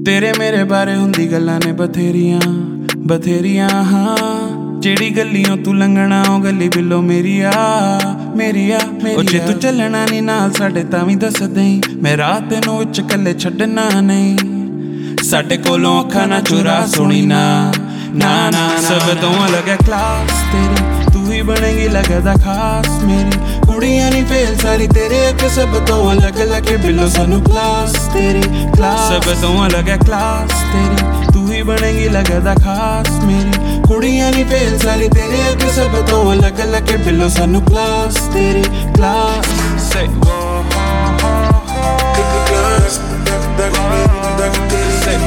तेरे मेरे बारे हुंदी गल्लां ने बथेरियां बथेरियां हाँ जेड़ी गलियों तू लंघना ओ गली बिलो मेरिया मेरिया ओ जे तू चलना नी नाल साडे तां वी दस देई मैं रात नूं विच कल्ले छड्डना नहीं साडे कोलों अखां ना चुरा सुनी ना ना ना सब तो अलग है क्लास तेरी तू ही बनेगी लगदा खास मेरी कुड़ियां नी फेल सारी तेरे अगे सब तो अलग अलग है बिलो सानू क्लास तेरी क्लास सब तो अलग है क्लास तेरी तू ही बनेगी लगदा खास मेरी कुड़ियां नी फेल सारी तेरे अगे सब तो अलग अलग है बिलो सानू क्लास तेरी class say class say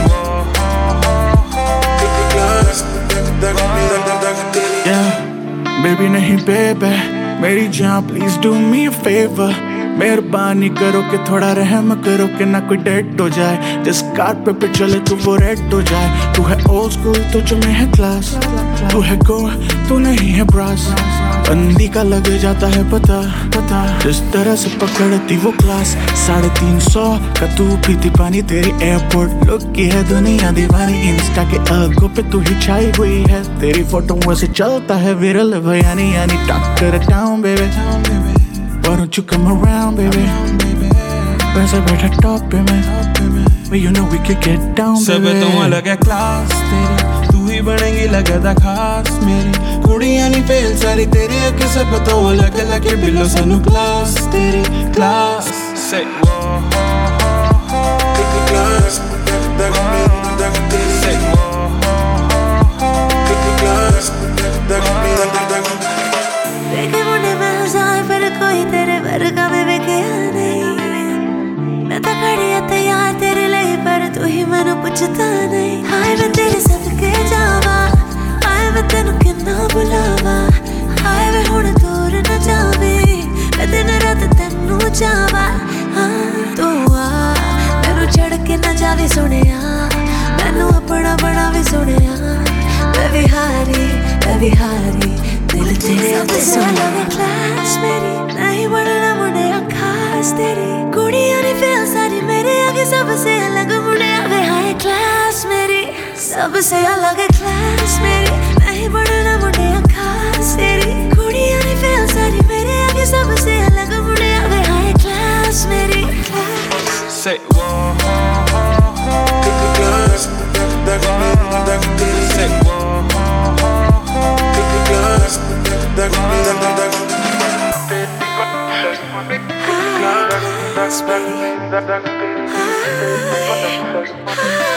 yeah baby nahi baby मेरी जान please do me a favour मेहरबानी करो कि थोड़ा रहम करो कि ना कोई डेड हो जाए जिस कारपेट पे चले तू वो रेड हो जाए तू है ओल्ड स्कूल तुझ में है क्लास तू है गोवा तू नहीं है ब्रास बंदी का लग जाता है पता पता जिस तरह से पकड़ती वो क्लास 350 का तू पीती पानी तेरी एयरपोर्ट लुक की है दुनिया दीवानी इंस्टा के आगों पे तू ही छाई हुई है तेरी फोटो से चलता है विरल भयानी यानी टक्कर town baby Why don't you come around, baby? वैसे बैठा टॉप पे मैं But you know we could get down, baby सब तो अलग है क्लास तेरी तू ही बनेगी लगदा खास मेरी कुड़ियां नी फेल सारी तेरे अगे सब तो अलग अलग है बिलो सानू क्लास तेरी क्लास say class say देखे मुंडे मैं हज़ार पर कोई तेरे वर्गा में विकया नहीं मैं तो खड़ी है तैयार तेरे लिए पर तू ही मैनू पुछता नहीं हाय मैं तेरे सदके जावा हाय मैं तेनू किन्ना बुलावा हाय मैं हुण दूर न जावे मैं दिन रात तेनू चावा हाँ तू आ मैनू छड़ के न जावे सुनिया मैनू अपना बनावे सुनिया मैं विहारी दिल तेरे अगे सोना क्लास मेरी नहीं बढ़ना मुंडे खास तेरी कुड़ियां नी फेल सारी मेरे आगे सबसे अलग मुंडे वे हाय क्लास मेरी सबसे अलग क्लास मेरी नहीं बढ़ना मुंडे खास तेरी कुड़ियां नी फेल सारी मेरे आगे सबसे अलग मुंडे वे हाय क्लास मेरी say class